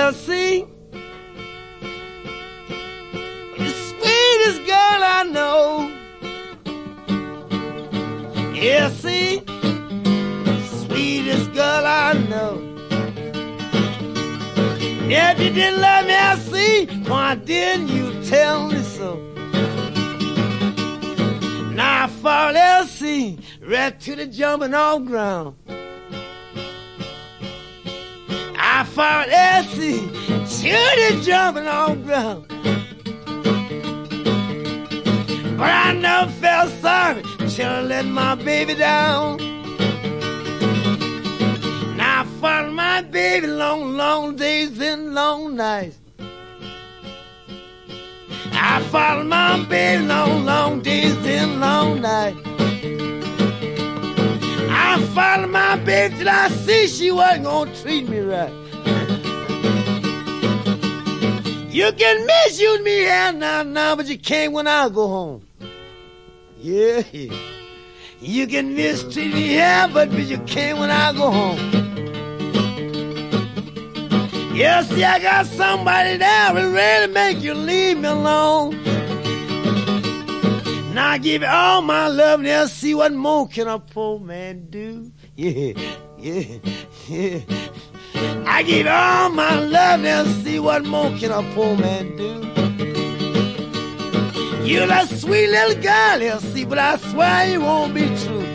Well, see, the sweetest girl I know. Yeah, see, sweetest girl I know. If you didn't love me, I see, why didn't you tell me so? Now I fall, let's see, right to the jumping off ground. I fall, let's see, to the jumping off ground. But I never felt sorry till I let my baby down. Now I follow my baby long, long days and long nights. I follow my baby long, long days and long nights. I follow my baby till I see she wasn't gonna treat me right. You can misuse me here now, but you can't when I go home. Yeah, yeah. You can mistreat me here, but you can't when I go home. Yeah, see, I got somebody there who really make you leave me alone. Now I give you all my love, and now see what more can a poor man do. Yeah, yeah, yeah. I give you all my love, now see what more can a poor man do. You're a sweet little girl, you'll see, but I swear you won't be true.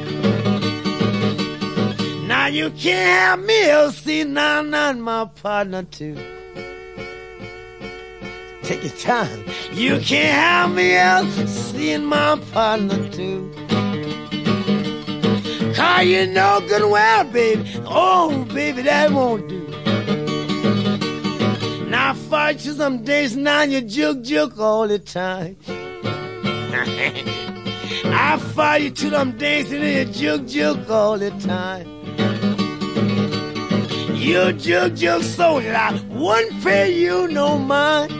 Now you can't have me, you'll see, now not my partner too. Take your time. You can't have me, you'll see, my partner too. 'Cause you know good and well, baby, oh, baby, that won't do. Now I fight you some days, now you juke all the time. I fight you to them days and you juke all the time. You juke so that I wouldn't pay you no mind.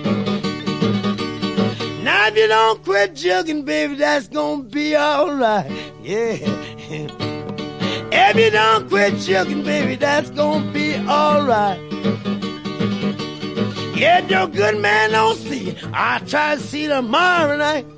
Now if you don't quit jugging, baby, that's gonna be alright. Yeah. If you don't quit jugging, baby, that's gonna be alright. Yeah, your good man don't see you. I'll try to see tomorrow night.